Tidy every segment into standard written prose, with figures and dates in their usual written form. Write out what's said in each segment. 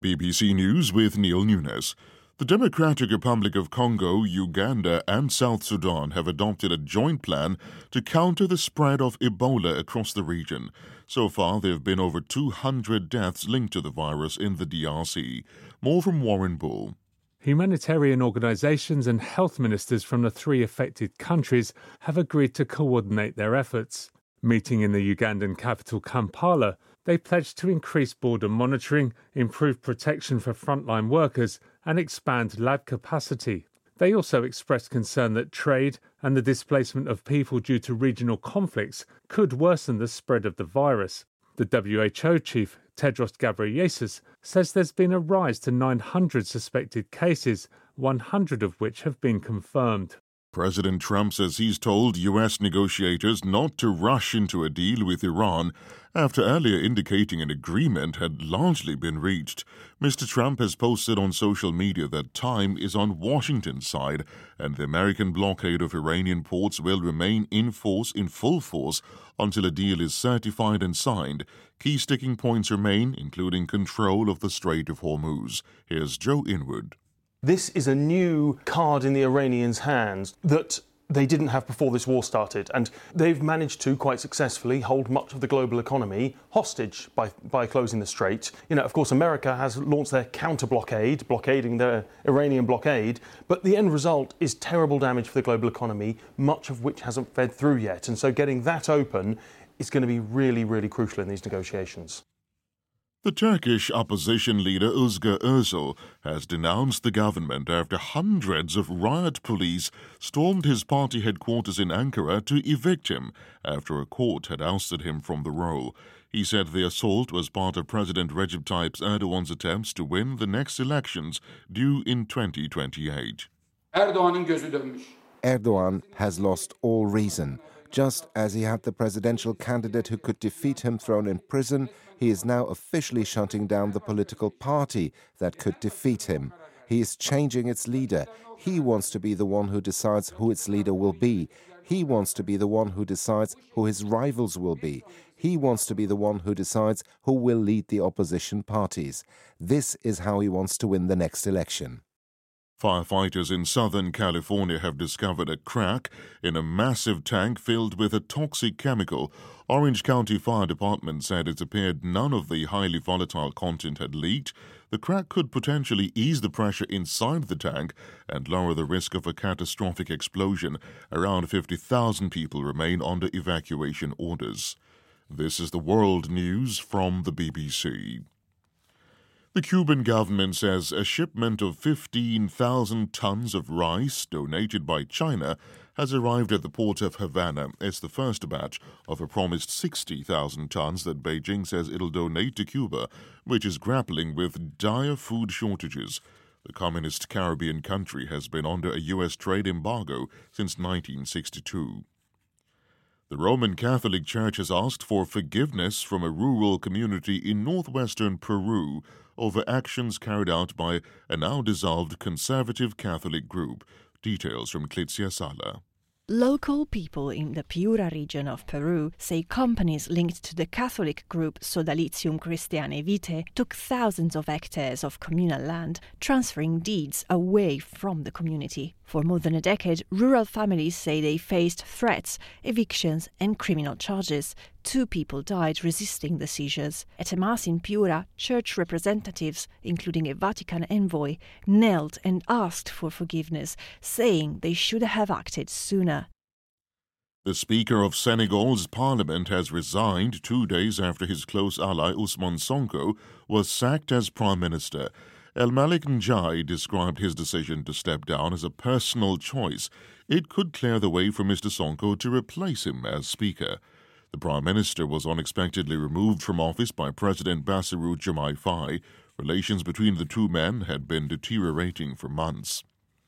BBC News with Neil Nunes. The Democratic Republic of Congo, Uganda, and South Sudan have adopted a joint plan to counter the spread of Ebola across the region. So far, there have been over 200 deaths linked to the virus in the DRC. More from Warren Bull. Humanitarian organisations and health ministers from the three affected countries have agreed to coordinate their efforts. Meeting in the Ugandan capital Kampala, they pledged to increase border monitoring, improve protection for frontline workers and expand lab capacity. They also expressed concern that trade and the displacement of people due to regional conflicts could worsen the spread of the virus. The WHO chief, Tedros Ghebreyesus, says there's been a rise to 900 suspected cases, 100 of which have been confirmed. President Trump says he's told U.S. negotiators not to rush into a deal with Iran after earlier indicating an agreement had largely been reached. Mr. Trump has posted on social media that time is on Washington's side and the American blockade of Iranian ports will remain in full force until a deal is certified and signed. Key sticking points remain, including control of the Strait of Hormuz. Here's Joe Inwood. This is a new card in the Iranians' hands that they didn't have before this war started, and they've managed to quite successfully hold much of the global economy hostage by closing the strait. Of course, America has launched their counter-blockade, blockading the Iranian blockade, but the end result is terrible damage for the global economy, much of which hasn't fed through yet. And so getting that open is going to be really, really crucial in these negotiations. The Turkish opposition leader Özgür Özal has denounced the government after hundreds of riot police stormed his party headquarters in Ankara to evict him after a court had ousted him from the role. He said the assault was part of President Recep Tayyip Erdogan's attempts to win the next elections due in 2028. Erdogan has lost all reason. Just as he had the presidential candidate who could defeat him thrown in prison, he is now officially shutting down the political party that could defeat him. He is changing its leader. He wants to be the one who decides who its leader will be. He wants to be the one who decides who his rivals will be. He wants to be the one who decides who will lead the opposition parties. This is how he wants to win the next election. Firefighters in Southern California have discovered a crack in a massive tank filled with a toxic chemical. Orange County Fire Department said it appeared none of the highly volatile content had leaked. The crack could potentially ease the pressure inside the tank and lower the risk of a catastrophic explosion. Around 50,000 people remain under evacuation orders. This is the world news from the BBC. The Cuban government says a shipment of 15,000 tons of rice donated by China has arrived at the port of Havana. It's the first batch of a promised 60,000 tons that Beijing says it'll donate to Cuba, which is grappling with dire food shortages. The communist Caribbean country has been under a U.S. trade embargo since 1962. The Roman Catholic Church has asked for forgiveness from a rural community in northwestern Peru over actions carried out by a now-dissolved conservative Catholic group. Details from Clitzia Sala. Local people in the Piura region of Peru say companies linked to the Catholic group Sodalitium Christianae Vitae took thousands of hectares of communal land, transferring deeds away from the community. For more than a decade, rural families say they faced threats, evictions and criminal charges. 2 people died resisting the seizures. At a mass in Piura, church representatives, including a Vatican envoy, knelt and asked for forgiveness, saying they should have acted sooner. The Speaker of Senegal's parliament has resigned 2 days after his close ally Ousmane Sonko was sacked as Prime Minister. El Malik Ndiaye described his decision to step down as a personal choice. It could clear the way for Mr. Sonko to replace him as Speaker. The Prime Minister was unexpectedly removed from office by President Bassirou Diomaye Faye. Relations between the two men had been deteriorating for months.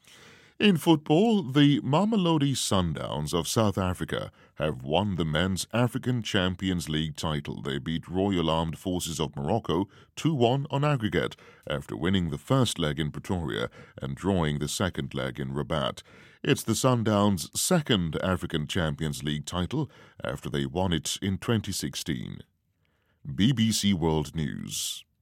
In football, the Mamelodi Sundowns of South Africa have won the Men's African Champions League title. They beat Royal Armed Forces of Morocco 2-1 on aggregate after winning the first leg in Pretoria and drawing the second leg in Rabat. It's the Sundowns' second African Champions League title after they won it in 2016. BBC World News.